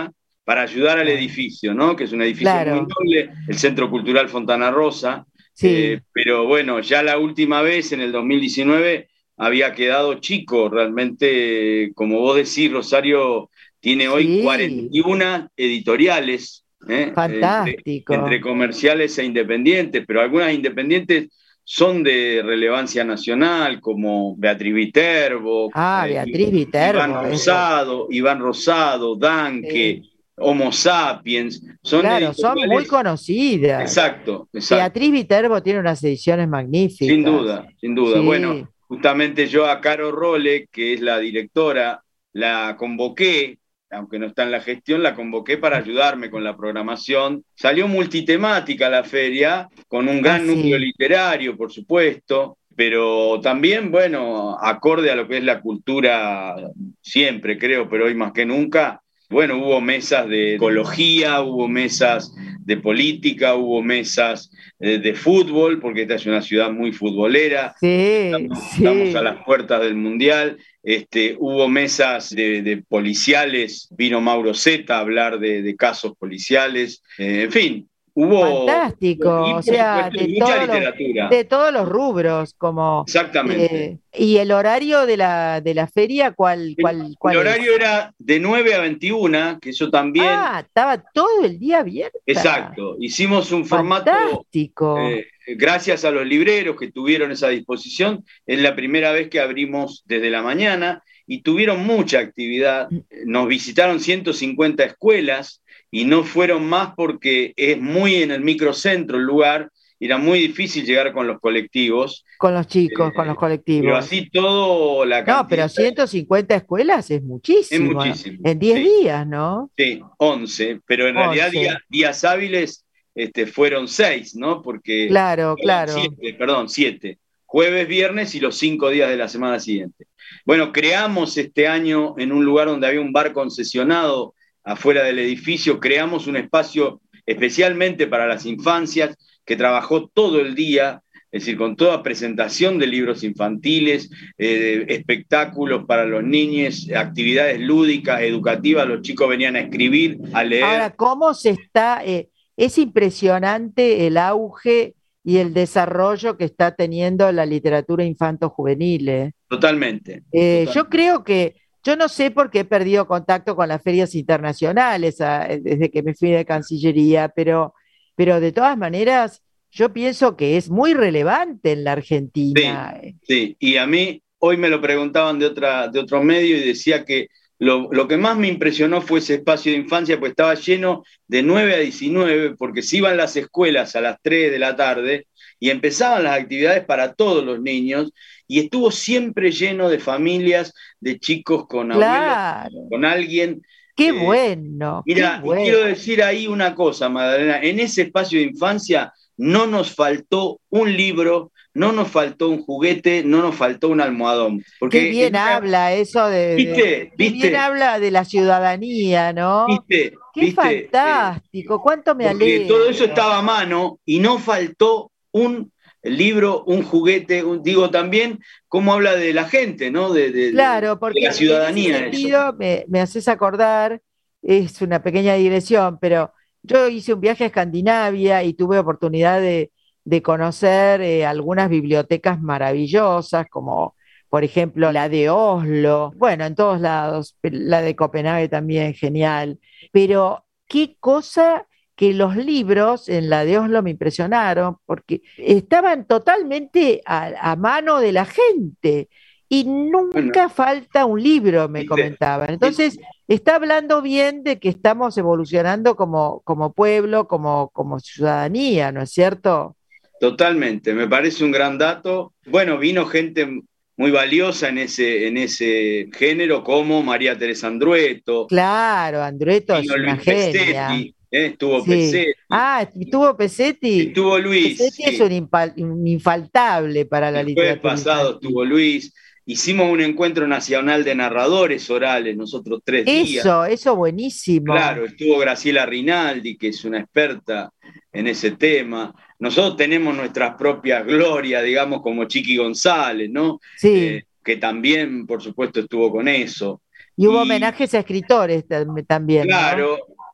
para ayudar al edificio, ¿no? Que es un edificio Claro. muy noble, el Centro Cultural Fontana Rosa. Sí. Eh, pero bueno, ya la última vez, en el dos mil diecinueve, había quedado chico. Realmente, como vos decís, Rosario tiene hoy Sí. cuarenta y una editoriales, ¿eh? Fantástico. Entre, entre comerciales e independientes, pero algunas independientes son de relevancia nacional, como Beatriz Viterbo, Ah, eh, Beatriz Viterbo. Iván eso. Rosado, Iván Rosado, Danke, Sí. Homo Sapiens. Son Claro, son muy editoriales- conocidas. Exacto, exacto. Beatriz Viterbo tiene unas ediciones magníficas. Sin duda, sin duda. Sí. Bueno, justamente yo a Caro Role, que es la directora, la convoqué, aunque no está en la gestión, la convoqué para ayudarme con la programación. Salió multitemática la feria, con un gran Ah, sí. núcleo literario, por supuesto, pero también, bueno, acorde a lo que es la cultura, siempre creo, pero hoy más que nunca. Bueno, hubo mesas de ecología, hubo mesas de política, hubo mesas eh, de fútbol, porque esta es una ciudad muy futbolera. Sí, Estamos, sí. estamos a las puertas del Mundial. Este, hubo mesas de, de policiales, vino Mauro Zeta a hablar de, de casos policiales. Eh, en fin, hubo... Fantástico, y, o por sea, supuesto, de mucha todos los, literatura. de todos los rubros, como Exactamente. eh, y el horario de la, de la feria, ¿cuál, cuál, El, cuál el horario es? era de nueve a veintiuna, que eso también... Ah, estaba todo el día abierta. Exacto. Hicimos un formato... Fantástico. Eh, gracias a los libreros que tuvieron esa disposición, es la primera vez que abrimos desde la mañana y tuvieron mucha actividad. Nos visitaron ciento cincuenta escuelas y no fueron más porque es muy en el microcentro el lugar, era muy difícil llegar con los colectivos. Con los chicos, Eh, con los colectivos. Pero así todo la cantidad... No, pero ciento cincuenta escuelas es muchísimo. Es muchísimo, En diez sí. días, ¿no? Sí, once, pero en realidad once. día- días hábiles este, fueron seis, ¿no? Porque... Claro, perdón, claro. Siete, perdón, siete. Jueves, viernes y los cinco días de la semana siguiente. Bueno, creamos este año en un lugar donde había un bar concesionado afuera del edificio, creamos un espacio especialmente para las infancias que trabajó todo el día, es decir, con toda presentación de libros infantiles, eh, espectáculos para los niños, actividades lúdicas, educativas, los chicos venían a escribir, a leer. Ahora, ¿cómo se está? Eh, es impresionante el auge y el desarrollo que está teniendo la literatura infanto-juvenil. ¿eh? Totalmente, Eh, totalmente. Yo creo que, yo no sé por qué he perdido contacto con las ferias internacionales a, desde que me fui de Cancillería, pero, pero de todas maneras yo pienso que es muy relevante en la Argentina. Sí, sí, y a mí hoy me lo preguntaban de, otra, de otro medio y decía que lo, lo que más me impresionó fue ese espacio de infancia, pues estaba lleno de nueve a diecinueve, porque se iban las escuelas a las tres de la tarde y empezaban las actividades para todos los niños, y estuvo siempre lleno de familias, de chicos con Claro. abuelos, con alguien. Qué eh, bueno, Mira, qué bueno. y quiero decir ahí una cosa, Magdalena, en ese espacio de infancia no nos faltó un libro, no nos faltó un juguete, no nos faltó un almohadón. Porque Qué bien en una- habla eso de, de- ¿Viste? qué ¿Viste? bien habla de la ciudadanía, ¿no? ¿Viste? Qué ¿Viste? fantástico, cuánto me Porque alegro. todo eso estaba a mano y no faltó un libro, un juguete, un- digo también cómo habla de la gente, ¿no? De, de- Claro, de porque la ciudadanía. en ese eso. sentido me, me haces acordar, es una pequeña digresión, pero yo hice un viaje a Escandinavia y tuve oportunidad de, de conocer eh, algunas bibliotecas maravillosas, como por ejemplo la de Oslo, bueno, en todos lados, la de Copenhague también, genial, pero qué cosa que los libros en la de Oslo me impresionaron, porque estaban totalmente a, a mano de la gente. Y nunca Bueno. falta un libro, me ¿Viste? comentaban. Entonces, está hablando bien de que estamos evolucionando como, como pueblo, como, como ciudadanía, ¿no es cierto? Totalmente, me parece un gran dato. Bueno, vino gente muy valiosa en ese, en ese género, como María Teresa Andrueto, Claro, Andrueto es vino una Luis genia. Pesetti, ¿eh? Estuvo Sí. Pesetti, Ah, estuvo Pesetti. estuvo Luis, Pesetti sí. es un, impal- un infaltable para la El jueves literatura pasado infantil. estuvo Luis. Hicimos un encuentro nacional de narradores orales, nosotros tres días. Eso, eso buenísimo. Claro, estuvo Graciela Rinaldi, que es una experta en ese tema. Nosotros tenemos nuestras propias glorias, digamos, como Chiqui González, ¿no? Sí. Eh, que también, por supuesto, estuvo con eso. Y hubo y- homenajes a escritores tam- también, ¿no? Claro,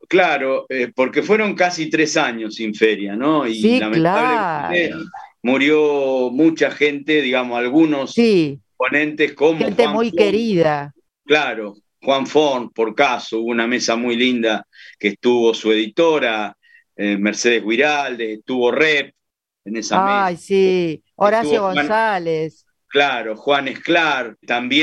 claro, eh, porque fueron casi tres años sin feria, ¿no? Y sí, lamentablemente claro. murió mucha gente, digamos, algunos sí. ponentes como gente Juan muy Font, querida. Claro, Juan Font, por caso, hubo una mesa muy linda que estuvo su editora, eh, Mercedes Guiralde, estuvo Rep en esa mesa. Ay, sí, Horacio Juan, González. Claro, Juan Esclar,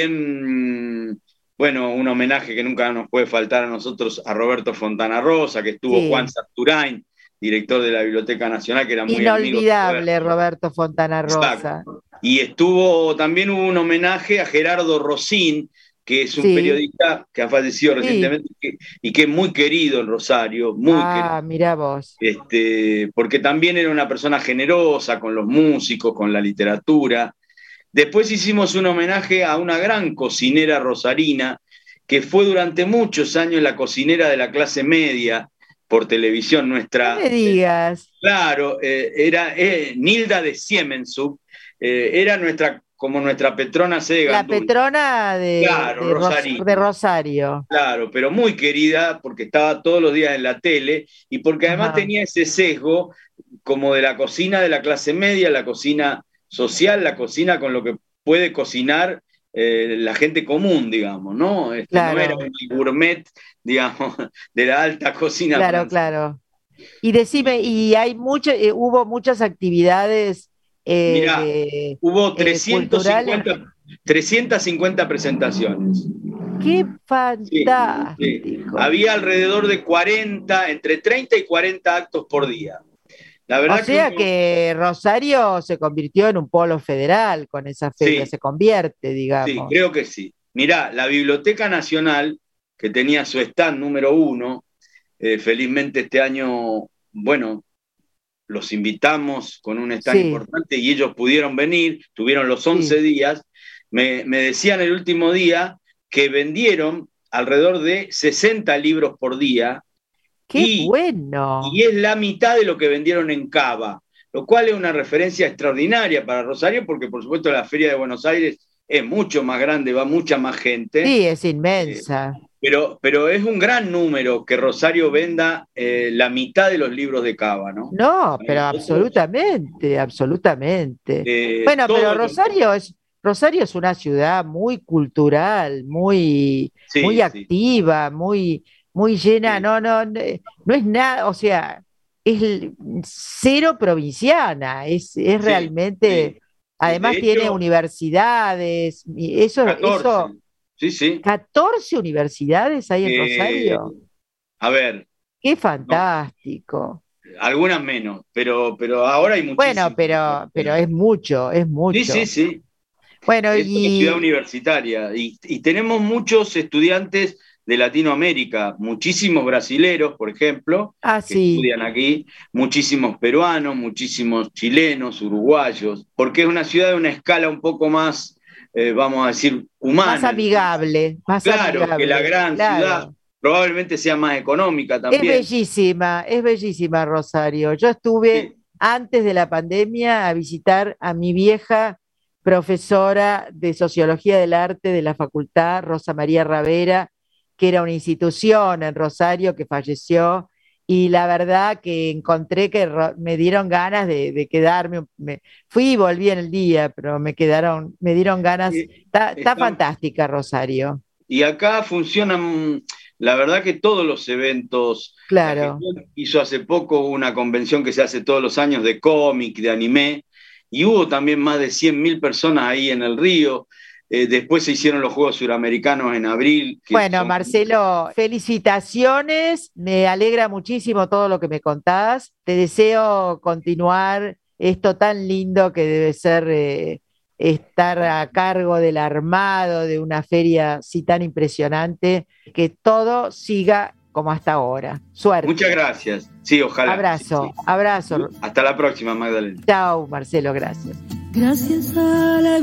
también, bueno, un homenaje que nunca nos puede faltar a nosotros a Roberto Fontana Rosa, que estuvo Sí. Juan Sarturain, director de la Biblioteca Nacional, que era muy Inolvidable amigo de Roberto Fontana Rosa. Exacto. Y estuvo, también hubo un homenaje a Gerardo Rosín, que es un Sí. periodista que ha fallecido Sí. recientemente y que, y que es muy querido en Rosario, muy ah, querido. mirá vos. Este, porque también era una persona generosa con los músicos, con la literatura. Después hicimos un homenaje a una gran cocinera rosarina, que fue durante muchos años la cocinera de la clase media por televisión nuestra. No me digas. Eh, claro, eh, era eh, Nilda de Siemensuk, eh, era nuestra, como nuestra Petrona C. de La Gandul. Petrona de, Claro, de, Rosarino. de Rosario. Claro, pero muy querida porque estaba todos los días en la tele y porque además Ajá. tenía ese sesgo como de la cocina de la clase media, la cocina social, la cocina con lo que puede cocinar eh, la gente común, digamos, ¿no? Este, Claro. No era un gourmet, digamos, de la alta cocina Claro, francesa. claro. Y decime, y hay mucho, eh, hubo muchas actividades eh, Mirá, de, hubo eh, trescientas cincuenta, culturales. trescientas cincuenta presentaciones. ¡Qué Sí, fantástico! sí. Había alrededor de cuarenta, entre treinta y cuarenta actos por día. La verdad O sea que, uno, que Rosario se convirtió en un polo federal con esa feria, Sí. se convierte, sí, digamos. creo que sí. Mirá, la Biblioteca Nacional, que tenía su stand número uno, eh, felizmente este año, bueno, los invitamos con un stand Sí. importante y ellos pudieron venir, tuvieron los once Sí. días. Me, me decían el último día que vendieron alrededor de sesenta libros por día. ¡Qué y, bueno! y es la mitad de lo que vendieron en Cava, lo cual es una referencia extraordinaria para Rosario, porque por supuesto la Feria de Buenos Aires es mucho más grande, va mucha más gente. Sí, es inmensa. Eh, pero, pero es un gran número que Rosario venda eh, la mitad de los libros de Cava, ¿no? No, pero Nosotros, absolutamente, absolutamente. eh, Bueno, pero todo lo- Rosario es, Rosario es una ciudad muy cultural, muy, Sí, muy sí. activa, muy, muy llena, Sí. no, no, no, no es nada, o sea, es l- cero provinciana, es, es Sí, realmente, sí. además De tiene hecho, universidades, y eso, eso, catorce. Sí, sí. catorce universidades hay en Eh, Rosario. a ver, Qué fantástico. algunas menos, pero, pero ahora hay muchísimas. Bueno, pero, pero es mucho, es mucho. Sí, sí, sí. Bueno, Es una y ciudad universitaria y, y tenemos muchos estudiantes de Latinoamérica, muchísimos brasileros, por ejemplo, ah, que sí, estudian aquí, muchísimos peruanos, muchísimos chilenos, uruguayos, porque es una ciudad de una escala un poco más, eh, vamos a decir, humana. más amigable, más Claro, amigable. que la gran claro. ciudad probablemente sea más económica también. Es bellísima, es bellísima Rosario. Yo estuve Sí. antes de la pandemia a visitar a mi vieja profesora de Sociología del Arte de la Facultad, Rosa María Ravera, que era una institución en Rosario que falleció, y la verdad que encontré que ro- me dieron ganas de, de quedarme. Me- fui y volví en el día, pero me quedaron, me dieron ganas. Sí, Está, está está- fantástica Rosario. Y acá funcionan, la verdad que todos los eventos. Claro. La gestión hizo hace poco una convención que se hace todos los años de cómic, de anime, y hubo también más de cien mil personas ahí en el río. Eh, después se hicieron los Juegos Suramericanos en abril. que Bueno, son- Marcelo, felicitaciones, me alegra muchísimo todo lo que me contás, te deseo continuar esto tan lindo que debe ser eh, estar a cargo del armado de una feria así tan impresionante, que todo siga como hasta ahora. Suerte. Muchas gracias. Sí, ojalá. Abrazo, Sí, sí. abrazo. Hasta la próxima, Magdalena. Chao, Marcelo, gracias. Gracias a la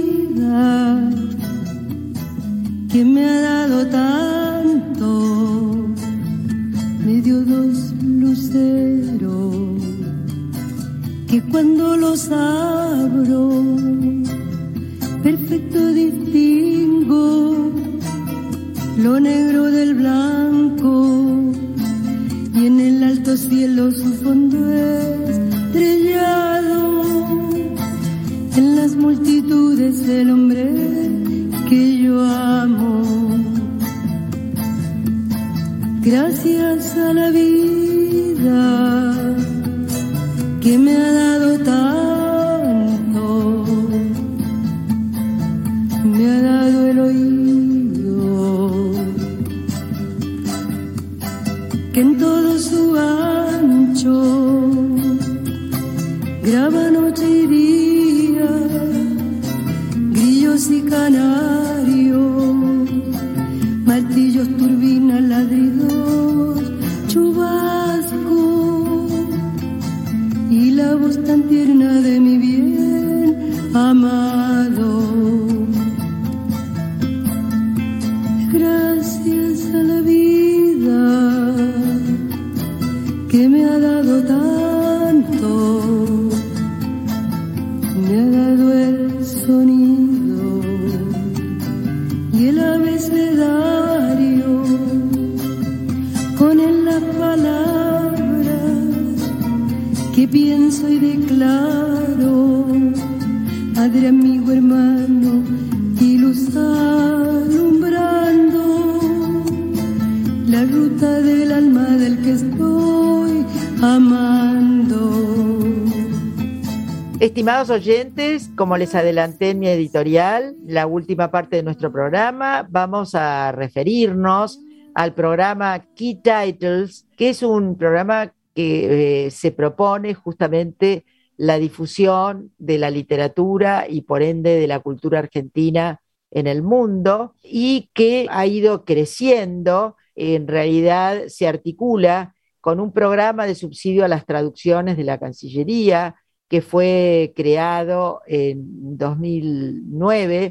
vida que me ha dado tanto, me dio dos luceros que cuando los abro perfecto distingo lo negro del blanco cielo su fondo estrellado, en las multitudes el hombre que yo amo. Gracias a la vida que me ha dado tanto, me ha dado el oído, que en todo su ancho graba noche y día, grillos y canarios, martillos, turbinas, ladridos, chubasco, y la voz tan tierna de mi bien amado. Gracias a la vida que me ha dado tanto, me ha dado el sonido y el abecedario, con él las palabras que pienso y declaro. Padre, amigo, hermano y luz alumbrando la ruta del alma del que estoy amando. Estimados oyentes, como les adelanté en mi editorial, la última parte de nuestro programa, vamos a referirnos al programa Key Titles, que es un programa que eh, se propone justamente la difusión de la literatura y por ende de la cultura argentina en el mundo, y que ha ido creciendo. En realidad se articula con un programa de subsidio a las traducciones de la Cancillería, que fue creado en dos mil nueve,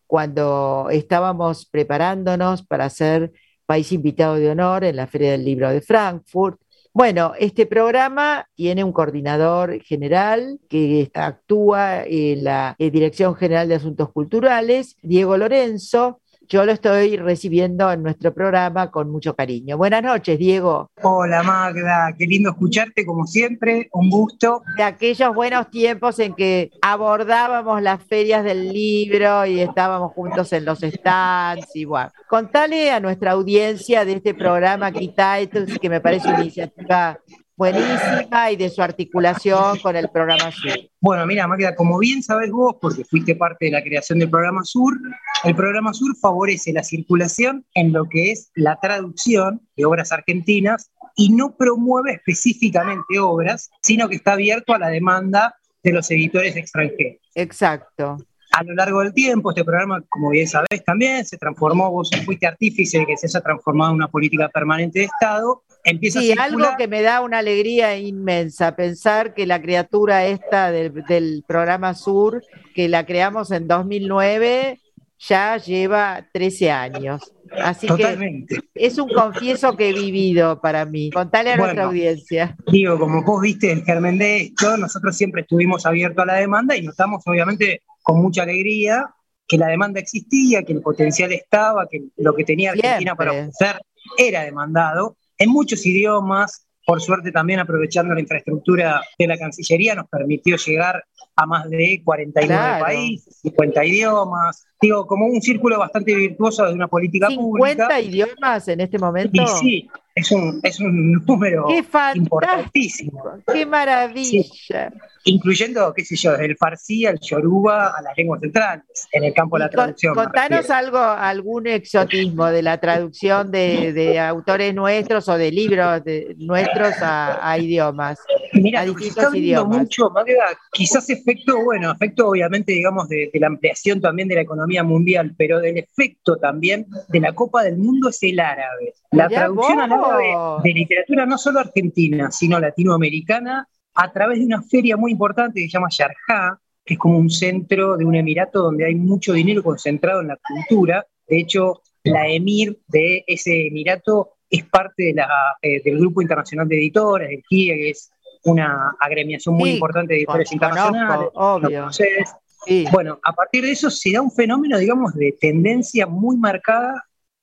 cuando estábamos preparándonos para ser país invitado de honor en la Feria del Libro de Frankfurt. Bueno, este programa tiene un coordinador general que actúa en la Dirección General de Asuntos Culturales, Diego Lorenzo. Yo lo estoy recibiendo en nuestro programa con mucho cariño. Buenas noches, Diego. Hola, Magda, qué lindo escucharte como siempre, un gusto. De aquellos buenos tiempos en que abordábamos las ferias del libro y estábamos juntos en los stands y bueno. Contale a nuestra audiencia de este programa Key Titles, que me parece una iniciativa buenísima, y de su articulación con el programa Sur. Bueno, mira, Magda, como bien sabés vos, porque fuiste parte de la creación del programa Sur, el programa Sur favorece la circulación en lo que es la traducción de obras argentinas y no promueve específicamente obras, sino que está abierto a la demanda de los editores extranjeros. Exacto. A lo largo del tiempo, este programa, como bien sabés también, se transformó, vos fuiste artífice de que se haya transformado en una política permanente de Estado. Empieza sí, a algo que me da una alegría inmensa, pensar que la criatura esta del, del programa Sur, que la creamos en dos mil nueve, ya lleva trece años. Así Totalmente. Que es un confieso que he vivido para mí. Contale a bueno, nuestra audiencia. Digo, como vos viste el germen de esto, nosotros siempre estuvimos abiertos a la demanda y notamos obviamente con mucha alegría que la demanda existía, que el potencial estaba, que lo que tenía Argentina siempre para ofrecer era demandado. En muchos idiomas, por suerte también aprovechando la infraestructura de la Cancillería, nos permitió llegar a más de cuarenta y nueve claro. países, cincuenta idiomas, digo, como un círculo bastante virtuoso de una política pública. ¿cincuenta idiomas en este momento? Y sí, es un, es un número ¡qué importantísimo! ¡Qué maravilla! Sí. Incluyendo, qué sé yo, desde el farsi al yoruba a las lenguas centrales, en el campo de la traducción. Contanos algo, algún exotismo de la traducción de, de autores nuestros o de libros de, nuestros a, a idiomas, Mira, a distintos está idiomas. Mucho, Magda, quizás efecto, bueno, efecto obviamente, digamos, de, de la ampliación también de la economía mundial, pero del efecto también de la Copa del Mundo es el árabe. La Mirá traducción vos. al árabe de literatura no solo argentina, sino latinoamericana, a través de una feria muy importante que se llama Sharjah, que es como un centro de un emirato donde hay mucho dinero concentrado en la cultura. De hecho, la emir de ese emirato es parte de la, eh, del Grupo Internacional de Editores, del G I E, que es una agremiación muy sí, importante de editores con, internacionales. Conozco, obvio. Sí. Bueno, a partir de eso se da un fenómeno, digamos, de tendencia muy marcada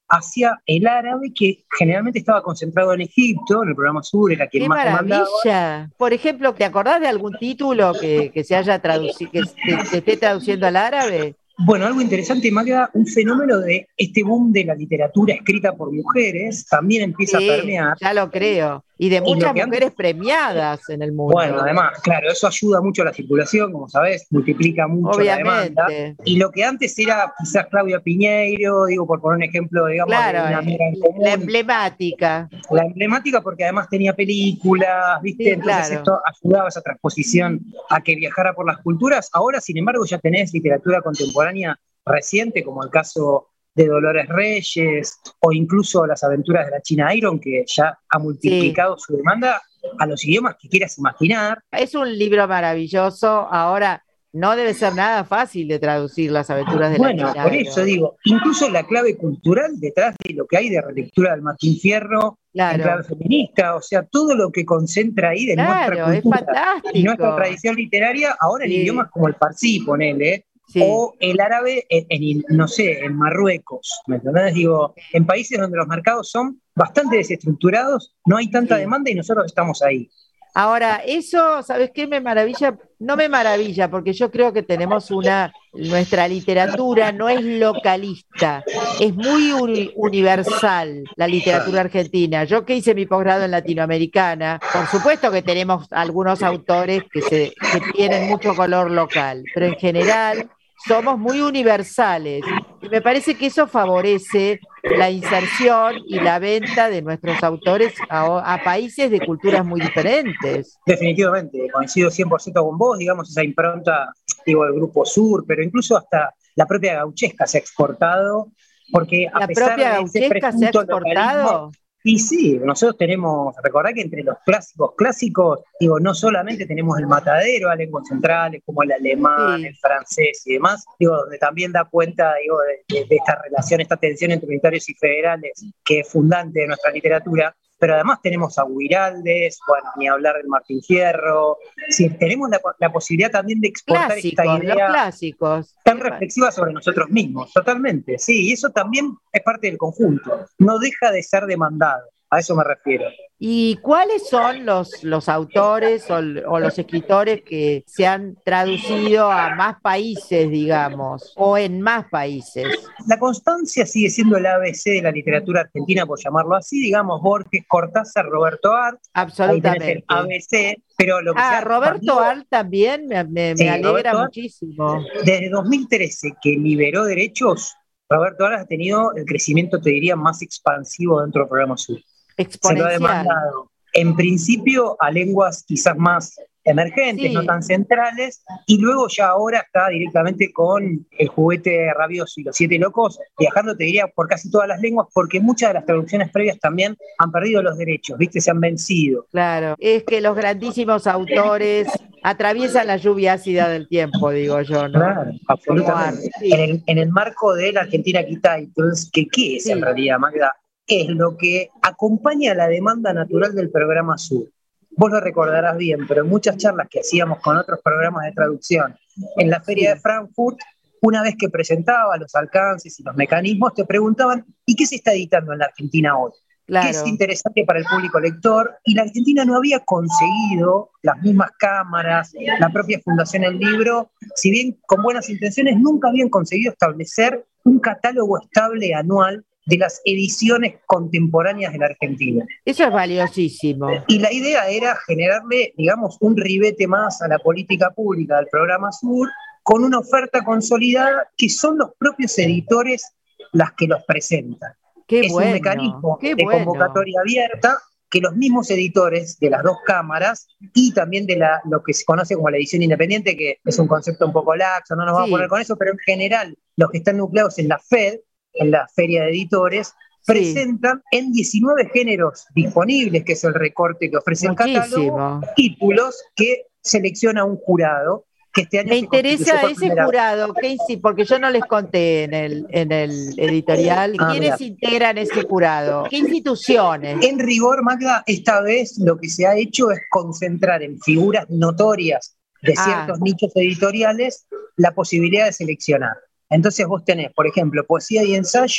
hacia el árabe, que generalmente estaba concentrado en Egipto, en el programa Sur, era quien ¡Qué más maravilla! demandaba. Por ejemplo, ¿te acordás de algún título que, que se haya traducido, que se, se esté traduciendo al árabe? Bueno, algo interesante, Magda, un fenómeno de este boom de la literatura escrita por mujeres también empieza Sí, a permear. ya lo creo. Y de Y muchas lo que mujeres antes- premiadas en el mundo. Bueno, además, claro, eso ayuda mucho a la circulación, como sabés, multiplica mucho la demanda. Obviamente. Y lo que antes era quizás Claudia Piñeiro, digo, por poner un ejemplo, digamos, Claro, de una amiga en eh, común. la emblemática. La emblemática porque además tenía películas, ¿viste? Sí, Entonces claro. esto ayudaba a esa transposición a que viajara por las culturas. Ahora, sin embargo, ya tenés literatura contemporánea reciente, como el caso de Dolores Reyes, o incluso Las aventuras de la China Iron, que ya ha multiplicado su demanda a los idiomas que quieras imaginar. Es un libro maravilloso. Ahora, no debe ser nada fácil de traducir Las aventuras de Bueno, la China por Iron. eso digo, incluso la clave cultural detrás de lo que hay de relectura del Martín Fierro, Claro. en clave feminista, o sea, todo lo que concentra ahí de nuestra Claro, es cultura fantástico. y nuestra tradición literaria, ahora en Sí. idiomas como el parsi, ponele, Sí. o el árabe en, en, no sé, en Marruecos, ¿me entendés? Digo, en países donde los mercados son bastante desestructurados, no hay tanta Sí. demanda y nosotros estamos ahí. Ahora, eso, ¿sabes qué me maravilla? No me maravilla, porque yo creo que tenemos una, nuestra literatura no es localista, es muy uni- universal la literatura argentina. Yo que hice mi posgrado en latinoamericana, por supuesto que tenemos algunos autores que, se, que tienen mucho color local, pero en general somos muy universales y me parece que eso favorece la inserción y la venta de nuestros autores a, a países de culturas muy diferentes. Definitivamente, coincido cien por ciento con vos, digamos, esa impronta, digo, del Grupo Sur, pero incluso hasta la propia gauchesca se ha exportado, porque a La pesar propia de ese gauchesca se ha presunto localismo, exportado. y sí, nosotros tenemos, recordá que entre los clásicos clásicos, digo, no solamente tenemos el matadero a lenguas centrales, como el alemán, Sí. el francés y demás, digo, donde también da cuenta, digo, de, de- de esta relación, esta tensión entre unitarios y federales, que es fundante de nuestra literatura, pero además tenemos a Huiraldes, bueno, ni hablar del Martín Fierro, sí, tenemos la, la posibilidad también de exportar esta Clásicos, los idea clásicos. tan reflexiva sobre nosotros mismos, totalmente, sí, y eso también es parte del conjunto, no deja de ser demandado, a eso me refiero. ¿Y cuáles son los, los autores o, o los escritores que se han traducido a más países, digamos, o en más países? La constancia sigue siendo el A B C de la literatura argentina, por llamarlo así, digamos, Borges, Cortázar, Roberto Art, ahí tenés el Absolutamente. A B C, pero lo que se Ah, ha Roberto expandido Art también me, me- me Sí, alegra Roberto Art. muchísimo. desde dos mil trece, que liberó derechos, Roberto Art ha tenido el crecimiento, te diría, más expansivo dentro del programa Sur. Se lo ha Exponencial. demandado, en principio, a lenguas quizás más emergentes, Sí. no tan centrales, y luego ya ahora está directamente con El juguete rabioso y Los siete locos, viajando, te diría, por casi todas las lenguas, porque muchas de las traducciones previas también han perdido los derechos, ¿viste? Se han vencido. Claro, es que los grandísimos autores atraviesan la lluvia ácida del tiempo, digo yo, ¿no? Claro, Como absolutamente. Art, sí. En el, en el marco de la Argentina Key Titles, que ¿qué es Sí. en realidad, Magda? Es lo que acompaña la demanda natural del programa Sur. Vos lo recordarás bien, pero en muchas charlas que hacíamos con otros programas de traducción en la Feria Sí. de Frankfurt, una vez que presentaba los alcances y los mecanismos, te preguntaban, ¿y qué se está editando en la Argentina hoy? ¿Qué es Claro. interesante para el público lector? Y la Argentina no había conseguido las mismas cámaras, la propia Fundación El Libro, si bien con buenas intenciones, nunca habían conseguido establecer un catálogo estable anual de las ediciones contemporáneas de la Argentina. Eso es valiosísimo. Y la idea era generarle, digamos, un ribete más a la política pública del programa Sur, con una oferta consolidada que son los propios editores las que los presentan. Qué es bueno, un mecanismo qué de bueno. convocatoria abierta que los mismos editores de las dos cámaras y también de la, lo que se conoce como la edición independiente, que es un concepto un poco laxo, no nos vamos Sí. a poner con eso, pero en general los que están nucleados en la FED, en la Feria de Editores, Sí. presentan en diecinueve géneros disponibles, que es el recorte que ofrece el catálogo, Muchísimo. títulos que selecciona un jurado, que este año Me se constituyó interesa por ese primera vez. jurado, ¿qué insi- porque yo no les conté en el, en el editorial. Ah, ¿Quiénes mirá. integran ese jurado? ¿Qué instituciones? En rigor, Magda, esta vez lo que se ha hecho es concentrar en figuras notorias de Ah. ciertos nichos editoriales la posibilidad de seleccionar. Entonces vos tenés, por ejemplo, poesía y ensayo,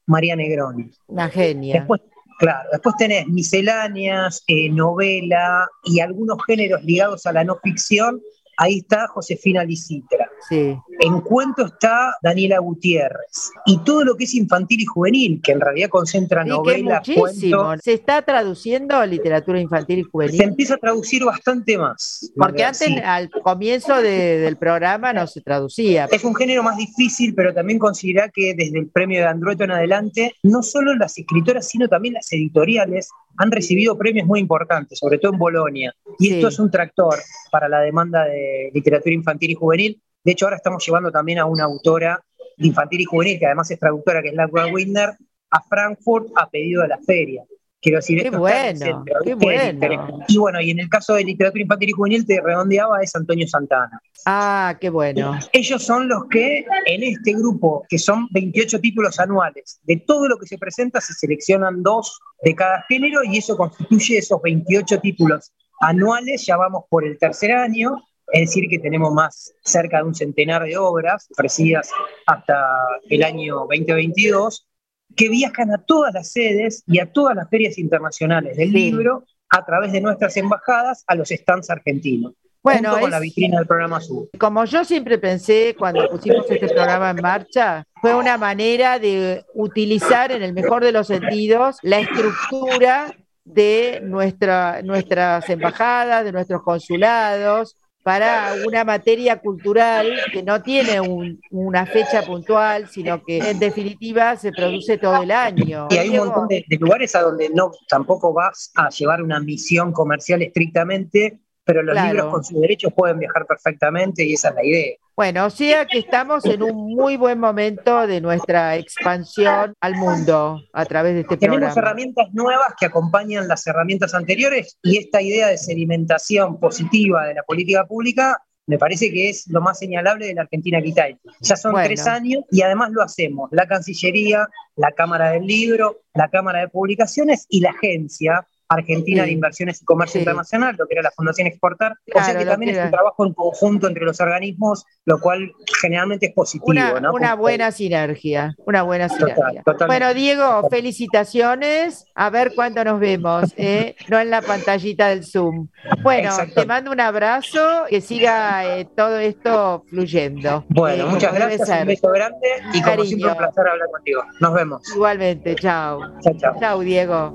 María Negroni. Una genia. Después, claro, después tenés misceláneas, eh, novela y algunos géneros ligados a la no ficción. Ahí está Josefina Licitra. Sí. En cuento está Daniela Gutiérrez. Y todo lo que es infantil y juvenil, que en realidad concentra sí, novela, que muchísimo. cuento. Se está traduciendo literatura infantil y juvenil. Se empieza a traducir bastante más. Porque antes, antes, sí. al comienzo de, del programa, no se traducía. Es un género más difícil, pero también considera que desde el premio de Andrueto en adelante, no solo las escritoras, sino también las editoriales han recibido premios muy importantes, sobre todo en Bolonia. Y sí. Esto es un tractor para la demanda de literatura infantil y juvenil. De hecho, ahora estamos llevando también a una autora de infantil y juvenil, que además es traductora, que es Laura Winder, a Frankfurt a pedido de la feria. Quiero decir, qué esto bueno, está en el centro, qué bueno. Y bueno, y en el caso de literatura infantil y juvenil, te redondeaba, es Antonio Santana. Ah, qué bueno. Ellos son los que, en este grupo, que son veintiocho títulos anuales, de todo lo que se presenta se seleccionan dos de cada género y eso constituye esos veintiocho títulos anuales. Ya vamos por el tercer año, es decir que tenemos más cerca de un centenar de obras ofrecidas hasta el año veinte veintidós, que viajan a todas las sedes y a todas las ferias internacionales del sí. libro a través de nuestras embajadas a los stands argentinos. Bueno, junto con es, la vitrina del programa Sur. Como yo siempre pensé cuando pusimos este programa en marcha, fue una manera de utilizar en el mejor de los sentidos la estructura de nuestra, nuestras embajadas, de nuestros consulados, para una materia cultural que no tiene un, una fecha puntual, sino que en definitiva se produce todo el año. Y hay un montón de, de lugares a donde no tampoco vas a llevar una misión comercial estrictamente, pero los claro. libros con sus derechos pueden viajar perfectamente y esa es la idea. Bueno, o sea que estamos en un muy buen momento de nuestra expansión al mundo a través de este Tenemos programa. Tenemos herramientas nuevas que acompañan las herramientas anteriores y esta idea de sedimentación positiva de la política pública me parece que es lo más señalable de la Argentina Quitay. Ya son bueno. tres años y además lo hacemos la Cancillería, la Cámara del Libro, la Cámara de Publicaciones y la Agencia Argentina sí. de Inversiones y Comercio sí. Internacional, lo que era la Fundación Exportar, claro, o sea que también que es un trabajo en conjunto entre los organismos, lo cual generalmente es positivo. Una, ¿no? una buena sinergia, una buena sinergia. Total, bueno, Diego, total. felicitaciones, a ver cuándo nos vemos, ¿eh? No en la pantallita del Zoom. Bueno, te mando un abrazo, que siga eh, todo esto fluyendo. Bueno, eh, muchas gracias, un beso grande y como Cariño. siempre un placer hablar contigo. Nos vemos. Igualmente, chao. Chao, chao. Chao, Diego.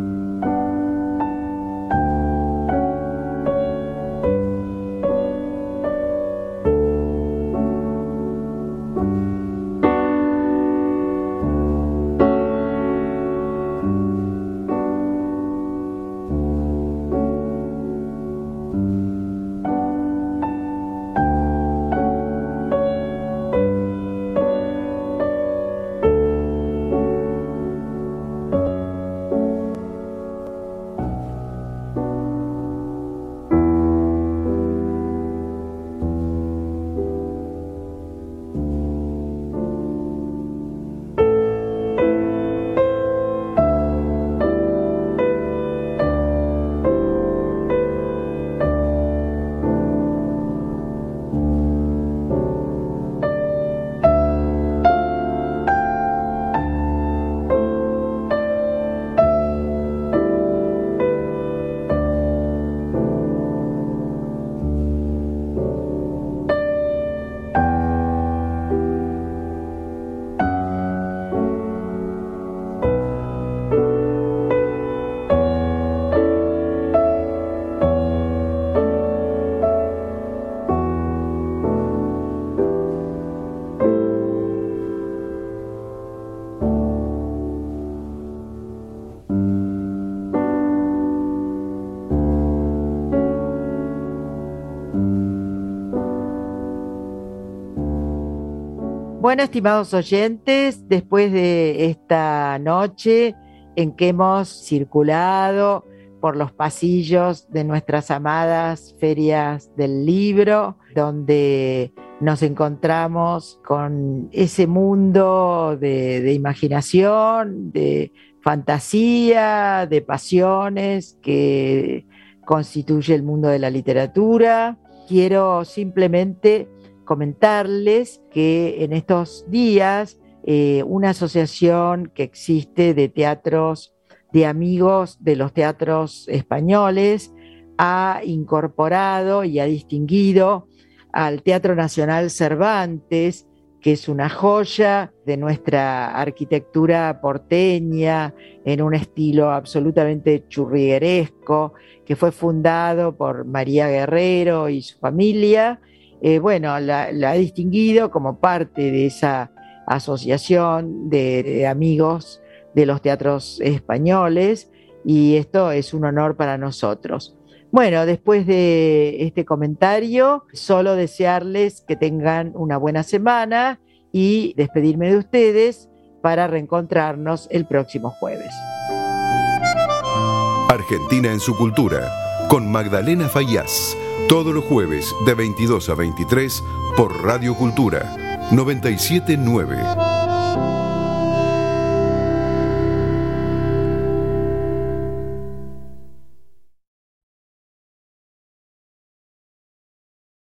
Bueno, estimados oyentes, después de esta noche en que hemos circulado por los pasillos de nuestras amadas ferias del libro, donde nos encontramos con ese mundo de, de imaginación, de fantasía, de pasiones que constituye el mundo de la literatura, quiero simplemente comentarles que en estos días eh, una asociación que existe de teatros, de amigos de los teatros españoles, ha incorporado y ha distinguido al Teatro Nacional Cervantes, que es una joya de nuestra arquitectura porteña, en un estilo absolutamente churrigueresco, que fue fundado por María Guerrero y su familia. Eh, bueno, la, la ha distinguido como parte de esa asociación de, de amigos de los teatros españoles, y esto es un honor para nosotros. Bueno, después de este comentario, solo desearles que tengan una buena semana y despedirme de ustedes para reencontrarnos el próximo jueves. Argentina en su cultura, con Magdalena Faíaz, todos los jueves de veintidós a veintitrés por Radio Cultura noventa y siete punto nueve.